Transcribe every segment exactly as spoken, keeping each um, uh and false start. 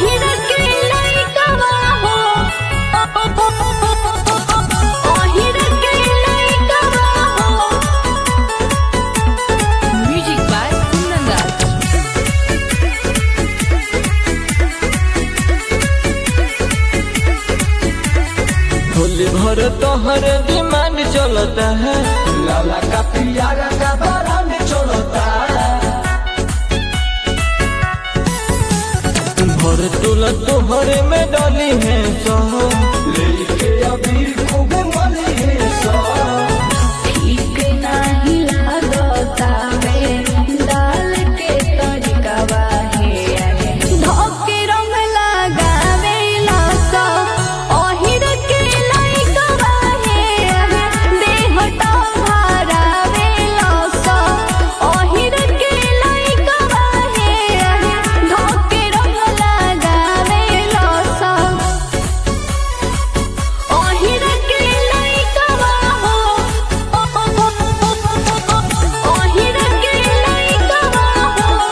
ओहिर के लइकवा हो ओहिर के लइकवा हो। Music by नंदाज। होली भर तोहर डिमांड चलता है, लाला का पियारा का बारांड चलता है। भर तुला तोहरे में डाली है सो, लेके अबीर खूब मली है सो। ठीक नाही लागतावे डाल के तरीकावा हे धोके रंग लगावे लासा। ओहिर के लइकवा हे देहटा भरावे लासा। ओहिर के लइकवा हे धोके रंग लगावे लासा। ओहिर के लइकवा हो ओहिर के लइकवा हो।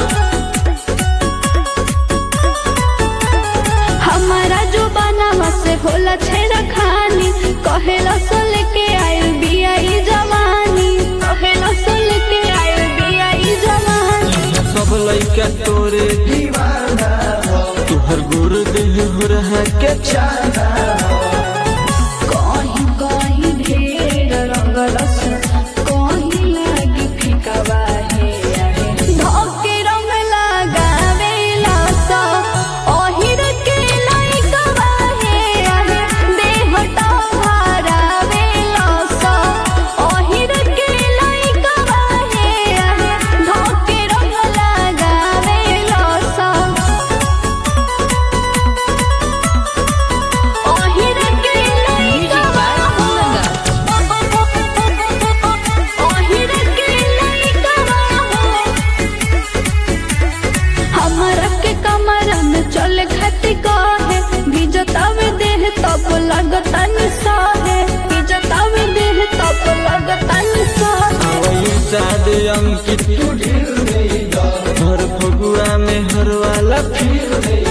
हमारा जो बनावा से होला छेड़ा खानी, कहेला सोल के आयल बिया ई जवानी। कहेला सोल के आयल बिया ई जवानी। सब लइका तोरे दीवाना हो, तुहर गुर देह हो रहा के चाना हो। कहीं कहीं ढेर रंगलस, कहीं लागी फिकवा हे धोके रंग लगावे लासा। ओहिर के लइकवा हे देहटा भरावे लासा। ओहिर के लइकवा हे धोके रंग लगावे लासा। ओहिर के लइकवा हो ओहिर के लइकवा हो। हमरा के कमरा में चले खाती कहे, भिजतावे देह तब लगता निसाहे। भिजतावे देह तब लगता निसाहे। वही साद अंकित तू ढील नहीं दो, हर फगुआ में हर वाला फिर नहीं